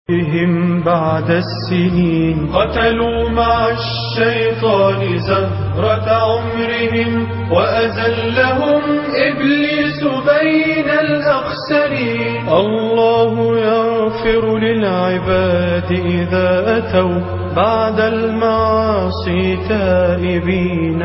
بهم بعد السنين قتلوا مع الشيطان زهرة عمرهم وأزلهم إبليس بين الأخسرين. الله يغفر للعباد إذا أتوا بعد المعاصي تائبين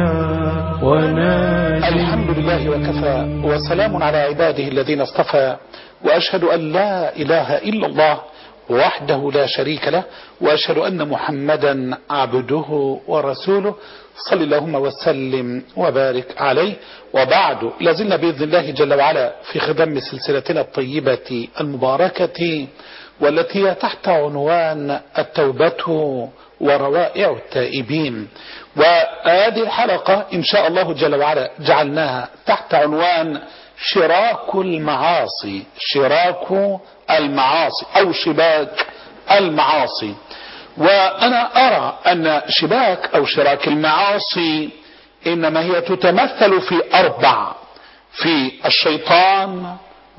وناجين. الحمد لله وكفى وسلام على عباده الذين اصطفى، وأشهد أن لا إله إلا الله وحده لا شريك له، وأشهد أن محمدا عبده ورسوله، صلى اللهم وسلم وبارك عليه. وبعد، لازلنا بإذن الله جل وعلا في خدم سلسلتنا الطيبة المباركة، والتي هي تحت عنوان التوبة وروائع التائبين. وهذه الحلقة إن شاء الله جل وعلا جعلناها تحت عنوان شراك المعاصي، شراك المعاصي أو شباك المعاصي. وأنا أرى أن شباك أو شراك المعاصي إنما هي تتمثل في أربع: في الشيطان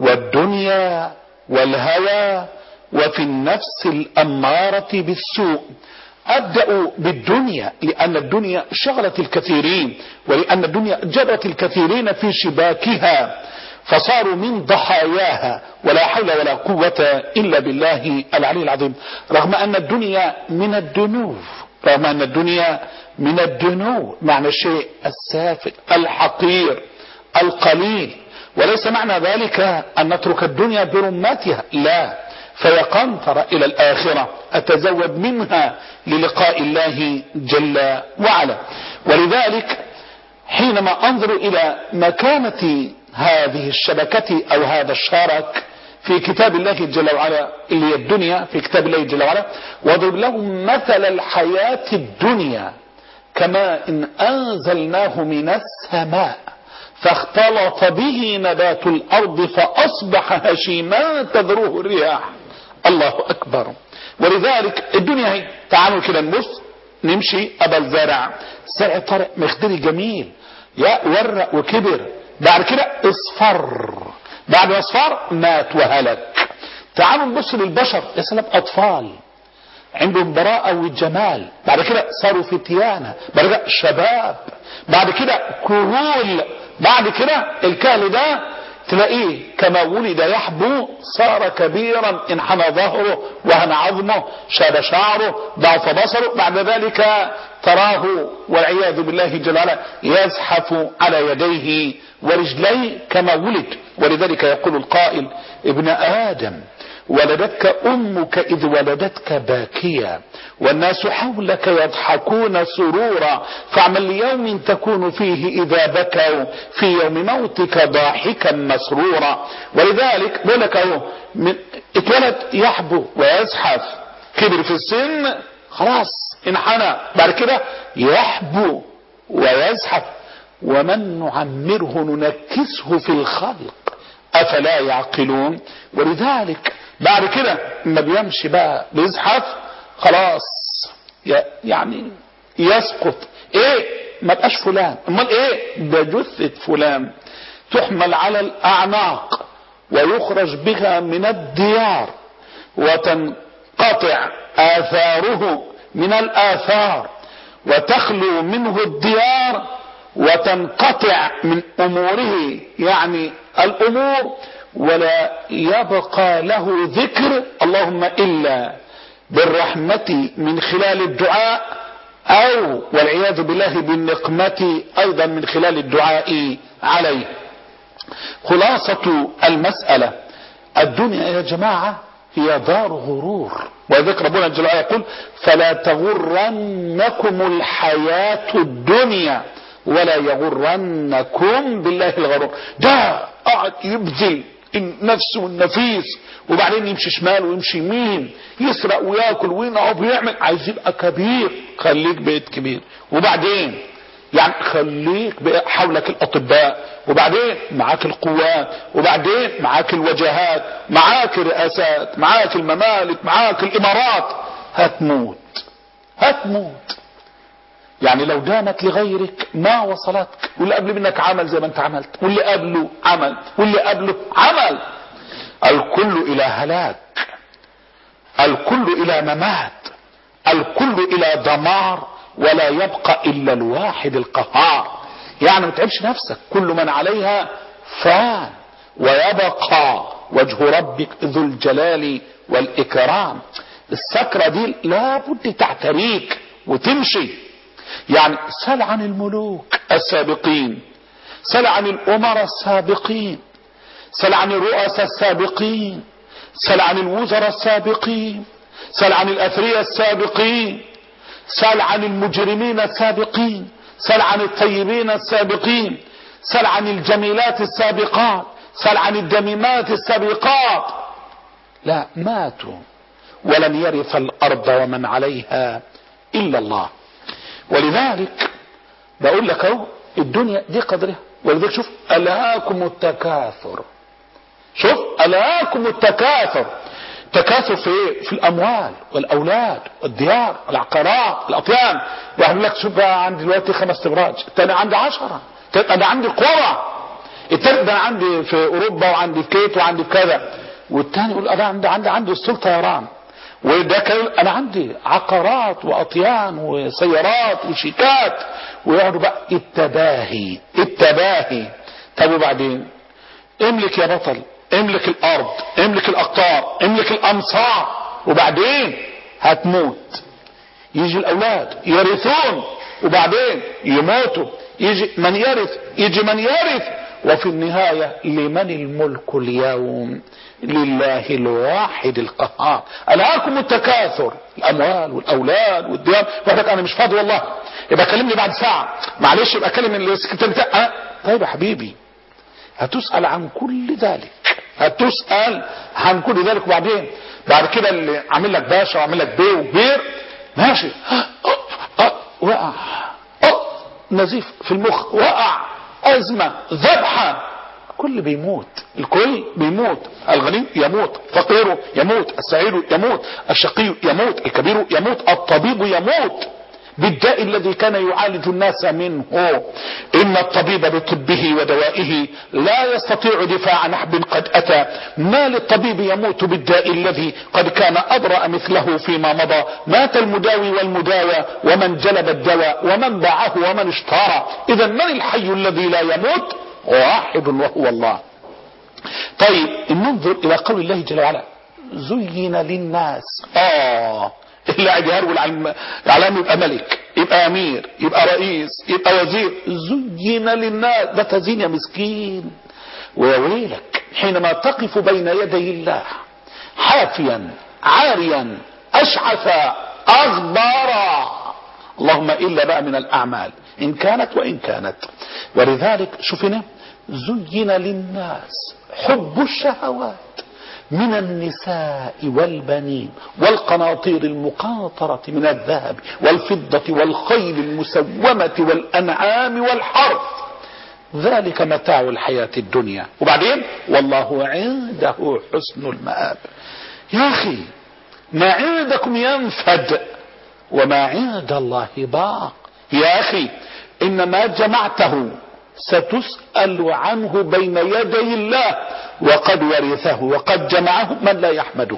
والدنيا والهوى وفي النفس الأمارة بالسوء. أبدأ بالدنيا لأن الدنيا شغلت الكثيرين، ولأن الدنيا جرت الكثيرين في شباكها فصاروا من ضحاياها، ولا حول ولا قوة إلا بالله العلي العظيم. رغم أن الدنيا من الدنو، رغم أن الدنيا من الدنو، معنى الشيء السافل الحقير القليل، وليس معنى ذلك أن نترك الدنيا برمتها، لا، فهي قنطرة إلى الآخرة أتزود منها للقاء الله جل وعلا. ولذلك حينما أنظر إلى مكانة هذه الشبكة أو هذا الشارك في كتاب الله جل وعلا اللي هي الدنيا، في كتاب الله جل وعلا، واضرب لهم مثل الحياة الدنيا كما إن أنزلناه من السماء فاختلط به نبات الأرض فأصبح هشيما تذروه الرياح. الله أكبر. ولذلك الدنيا هي، تعالوا كده نبص نمشي قبل زرع طارق مخدري جميل، يا ورق وكبر، بعد كده اصفر، بعد ما اصفر مات وهلك. تعالوا نبص للبشر، يا سلام، اطفال عندهم براءة وجمال، بعد كده صاروا فتيانة، بعد كده شباب، بعد كده كهول، بعد كده الكهل ده تلاقيه كما ولد يحبو صار كبيرا، انحنى ظهره وهن عظمه، شاب شعره، ضعف بصره، بعد ذلك تراه والعياذ بالله جل وعلا يزحف على يديه ورجليه كما ولد. ولذلك يقول القائل: ابن آدم ولدتك أمك إذ ولدتك باكيا والناس حولك يضحكون سرورا، فاعمل ليوم تكون فيه إذا بكوا في يوم موتك ضاحكا مسرورا. ولذلك بقول لك اهو، اتولد يحبو ويزحف، كبر في السن خلاص انحنى، بعد كده يحبو ويزحف، ومن نعمره ننكسه في الخلق أفلا يعقلون. ولذلك بعد كده ما بيمشي بقى بيزحف خلاص يعني يسقط، ايه ما بقاش فلان، امال ايه ده جثة فلان، تحمل على الأعناق ويخرج بها من الديار وتنقطع آثاره من الآثار وتخلو منه الديار وتنقطع من أموره يعني الأمور، ولا يبقى له ذكر اللهم إلا بالرحمة من خلال الدعاء، أو والعياذ بالله بالنقمة أيضا من خلال الدعاء عليه. خلاصة المسألة، الدنيا يا جماعة هي دار غرور، وذكر ربنا جل وعلا يقول: فلا تغرنكم الحياة الدنيا ولا يغرنكم بالله الغرور. ده قاعد يبذل النفس والنفيس، وبعدين يمشي شمال ويمشي يمين، يسرق وياكل وينعب ويعمل، عايز يبقى كبير، خليك بيت كبير، وبعدين يعني خليك بقى حولك الأطباء، وبعدين معاك القوات، وبعدين معاك الوجهات، معاك الرئاسات، معاك الممالك، معاك الإمارات، هتموت هتموت. يعني لو دامت لغيرك ما وصلتك، واللي قبل منك عمل زي ما انت عملت، واللي قبله عمل، واللي قبله عمل، الكل إلى هلاك. الكل إلى ممات، الكل إلى دمار، ولا يبقى إلا الواحد القهار. يعني ما تعبش نفسك، كل من عليها فان ويبقى وجه ربك ذو الجلال والإكرام. السكرة دي لابد تعتريك وتمشي. يعني سل عن الملوك السابقين، سل عن الأمراء السابقين، سل عن الرؤساء السابقين، سل عن الوزراء السابقين، سل عن الأثرياء السابقين، سل عن المجرمين السابقين، سل عن الطيبين السابقين، سل عن الجميلات السابقات، سل عن الدميمات السابقات. لا، ماتوا ولن يرث الأرض ومن عليها إلا الله. ولذلك بقول لك اهو الدنيا دي قدرها. ولذلك شوف ألهاكم التكاثر، شوف ألهاكم التكاثر. تكاثر في ايه؟ في الأموال والأولاد والديار والعقارات والأطيان. يقول لك شوف بقى عندي دلوقتي 5 ابراج، الثاني عندي 10، انا عندي قرى، الثالث ده عندي في أوروبا وعندي في كيت وعندي في كذا، والثاني يقول انا عندي اسطول طيران، وده كان انا عندي عقارات واطيان وسيارات وشيكات. ويقعدوا بقى التباهي التباهي. طب وبعدين املك يا بطل، املك الارض، املك الاقطار، املك الامصار، وبعدين هتموت. يجي الاولاد يرثون وبعدين يموتوا، يجي من يرث، يجي من يرث، وفي النهاية لمن الملك اليوم؟ لله الواحد القهار. ألهاكم التكاثر، الأموال والأولاد والديار. وحدك أنا مش فاضي والله، يبقى كلمني بعد ساعة، معلش يبقى كلم السكرتير بتاعي. طيب يا حبيبي، هتسأل عن كل ذلك، هتسأل عن كل ذلك. وبعدين بعد كده اللي عامل لك باشا وعامل لك بيه وكبير ماشي، وقع نزيف في المخ، وقع أزمة، ذبحة، الكل بيموت، الكل بيموت. الغني يموت، فقيره يموت، السعيد يموت، الشقي يموت، الكبير يموت، الطبيب يموت بالداء الذي كان يعالج الناس منه. إن الطبيب بطبه ودوائه لا يستطيع دفاع نحب قد أتى. ما للطبيب يموت بالداء الذي قد كان أبرأ مثله فيما مضى. مات المداوي والمداوى ومن جلب الدواء ومن باعه ومن اشترى. إذا من الحي الذي لا يموت؟ واحد وهو الله. طيب ننظر إلى قول الله جل وعلا زين للناس. اللي قاعد يهرول على يبقى ملك، يبقى امير، يبقى رئيس، يبقى وزير. زين للناس، ده تزين يا مسكين. ويا ويلك حينما تقف بين يدي الله حافيا عاريا اشعث اغبارا، اللهم الا بقى من الاعمال ان كانت وان كانت. ولذلك شوفنا زين للناس حب الشهوات من النساء والبنين والقناطير المقنطرة من الذهب والفضة والخيل المسومة والأنعام والحرث، ذلك متاع الحياة الدنيا. وبعدين والله عنده حسن المآب. يا أخي ما عندكم ينفد وما عند الله باق. يا أخي إن ما جمعته ستسأل عنه بين يدي الله، وقد ورثه وقد جمعه من لا يحمده.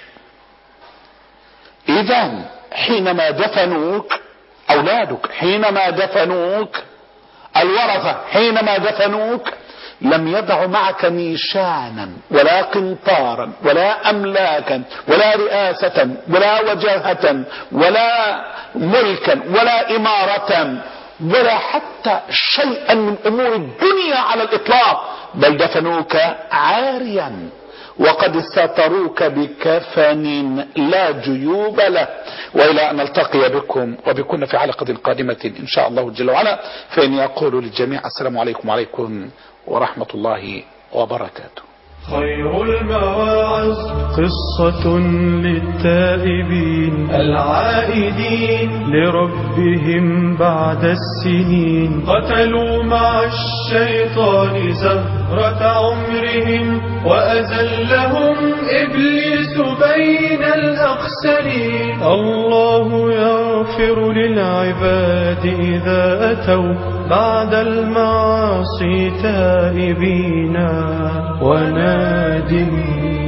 إذا حينما دفنوك أولادك، حينما دفنوك الورثة، حينما دفنوك لم يدعوا معك نيشانا ولا قنطارا ولا أملاكا ولا رئاسة ولا وجاهة ولا ملكا ولا إمارة ولا حتى شيئا من أمور الدنيا على الإطلاق، بل دفنوك عاريا وقد ستروك بكفن لا جيوب له. وإلى أن نلتقي بكم وبكن في حلقة قادمة إن شاء الله جل وعلا، فإني أقول للجميع السلام عليكم وعليكم ورحمة الله وبركاته. خير المواعظ قصة للتائبين العائدين لربهم بعد السنين. قتلوا مع الشيطان زهرة عمرهم وأزلهم إبليس بين الأخسرين. الله يغفر للعباد إذا أتوا بعد المعاصي تائبين ونادمين.